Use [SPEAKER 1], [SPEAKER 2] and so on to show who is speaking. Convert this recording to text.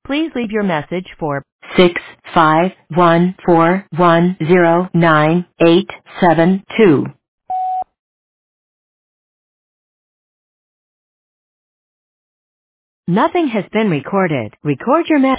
[SPEAKER 1] Please leave your message for 65141098872. Nothing has been recorded. Record your message.